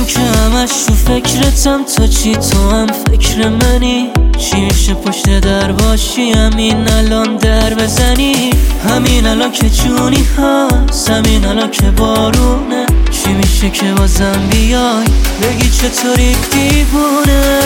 من که همش تو فکرتم، تا چی تو هم فکر منی؟ چی میشه پشت در باشی همین الان در بزنی؟ همین الان که جونی هست، همین الان که بارونه، چی میشه که بازم بیای بگی چطوری دیوونه؟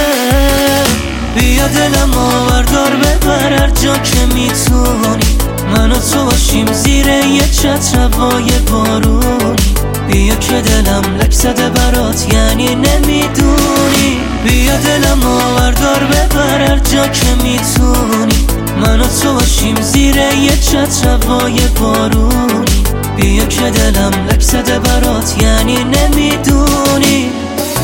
بیا دلم آوردار ببر هر جا که میتونی، من و تو باشیم زیر یه چتر هوای بارونی. بیا که دلم لک زده برات یعنی نمیدونی. بیا دلم آوردار ببر هر جا که میتونی، من و تو باشیم زیر یه چتر هوای بارونی. بیا که دلم لک زده برات یعنی نمیدونی.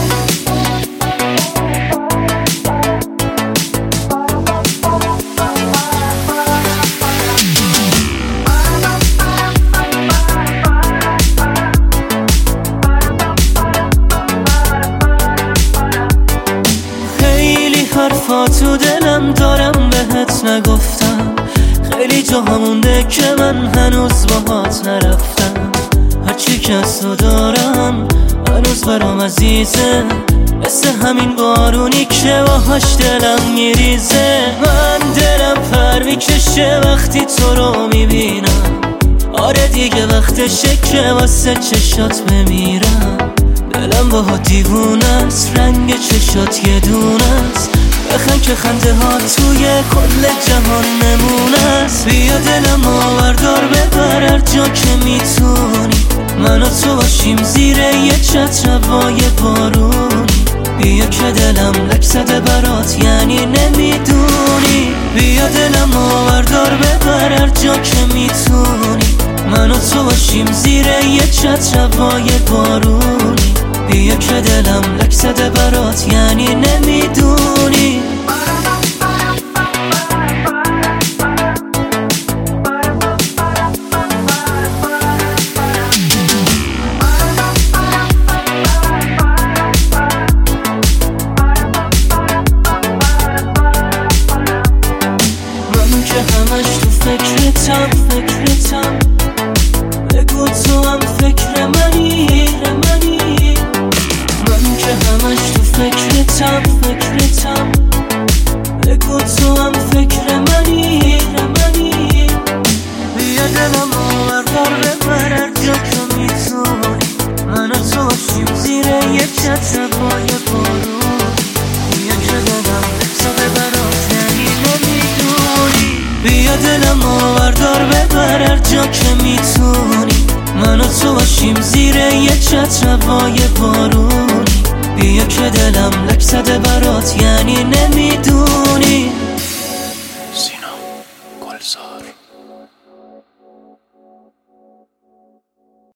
حرفا تو دلم دارم بهت نگفتم، خیلی جا همونده که من هنوز باهات نرفتم. هرچی که از تو دارم هنوز برام عزیزه، مثل همین بارونی که باهاش دلم میریزه. من دلم پر میکشه وقتی تو رو میبینم، آره دیگه وقتشه که واسه چشات بمیرم. دلم باها دیوونه است، رنگ چشات یه دونه است، بخند که خنده ها توی کل جهان نمونه است. بیا دلم آوردار ببر هر جا که میتونی، من و تو باشیم زیر یه چتر هوای بارونی. بیا که دلم لک زده برات یعنی نمیدونی. بیا دلم آوردار ببر هر جا که میتونی، من و تو باشیم زیر یه چتر هوای بارونی. بیا که دلم لک زده برات یعنی نمیدونی. من که همش تو فکرتم بگو تو هم فکر منی. من که همش تو فکرتم بگو تو هم فکر منی. بیا دلم آوردار ببر هر جا که میتونی، من و تو باشیم زیر یه چتر هوای بارون. بیا که دلم لک زده برات یعنی نمیدونی. بیا دلم آوردار ببر هر جا که میتونی، من و تو باشیم زیر یه چتر هوای بارونی. بیا که دلم لک زده برات یعنی نمیدونی. سینا گلزار.